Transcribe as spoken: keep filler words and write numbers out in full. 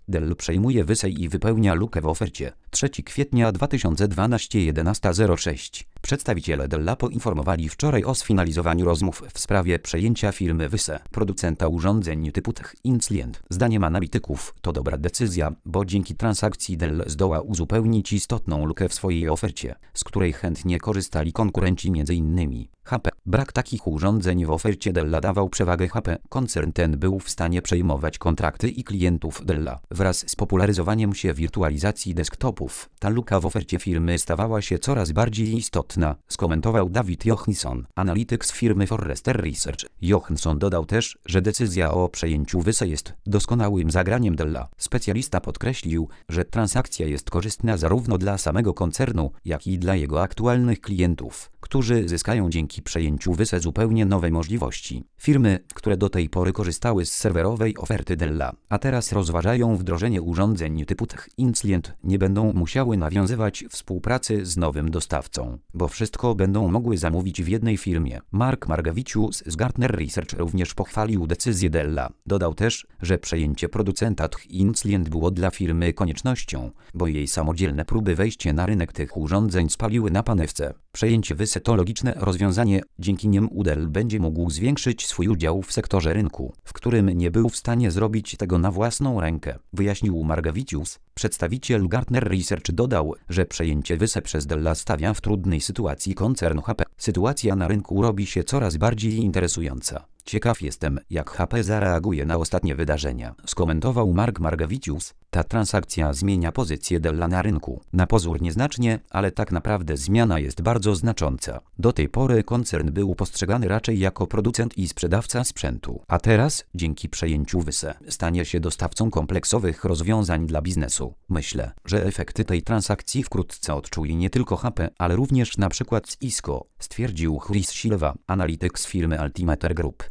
Dell przejmuje Wysę i wypełnia lukę w ofercie. trzeciego kwietnia dwa tysiące dwunastego jedenasta zero sześć. Przedstawiciele Della poinformowali wczoraj o sfinalizowaniu rozmów w sprawie przejęcia firmy Wyse, producenta urządzeń typu Tech Inclient. Zdaniem analityków to dobra decyzja, bo dzięki transakcji Dell zdoła uzupełnić istotną lukę w swojej ofercie, z której chętnie korzystali konkurenci między innymi H P. Brak takich urządzeń w ofercie Della dawał przewagę H P. Koncern ten był w stanie przejmować kontrakty i klientów Della. Wraz z popularyzowaniem się wirtualizacji desktopów, ta luka w ofercie firmy stawała się coraz bardziej istotna, skomentował David Johansson, analityk z firmy Forrester Research. Johansson dodał też, że decyzja o przejęciu Wyse jest doskonałym zagraniem Della. Specjalista podkreślił, że transakcja jest korzystna zarówno dla samego koncernu, jak i dla jego aktualnych klientów, którzy zyskają dzięki przejęciu Wyse zupełnie nowe możliwości. Firmy, które do tej pory korzystały z serwerowej oferty Della, a teraz rozważają wdrożenie urządzeń typu Tech Inclient, nie będą musiały nawiązywać współpracy z nowym dostawcą, bo wszystko będą mogły zamówić w jednej firmie. Mark Margevicius z Gartner Research również pochwalił decyzję Della. Dodał też, że przejęcie producenta Tech Inclient było dla firmy koniecznością, bo jej samodzielne próby wejścia na rynek tych urządzeń spaliły na panewce. Przejęcie Wyse to logiczne rozwiązanie, dzięki niemu Dell będzie mógł zwiększyć swój udział w sektorze rynku, w którym nie był w stanie zrobić tego na własną rękę, wyjaśnił Margevicius. Przedstawiciel Gartner Research dodał, że przejęcie Wyse przez Della stawia w trudnej sytuacji koncern H P. Sytuacja na rynku robi się coraz bardziej interesująca. Ciekaw jestem, jak H P zareaguje na ostatnie wydarzenia, skomentował Mark Margevicius. Ta transakcja zmienia pozycję Della na rynku. Na pozór nieznacznie, ale tak naprawdę zmiana jest bardzo znacząca. Do tej pory koncern był postrzegany raczej jako producent i sprzedawca sprzętu, a teraz, dzięki przejęciu Wyse, stanie się dostawcą kompleksowych rozwiązań dla biznesu. Myślę, że efekty tej transakcji wkrótce odczuje nie tylko H P, ale również na przykład Cisco, stwierdził Chris Silva, analityk z firmy Altimeter Group.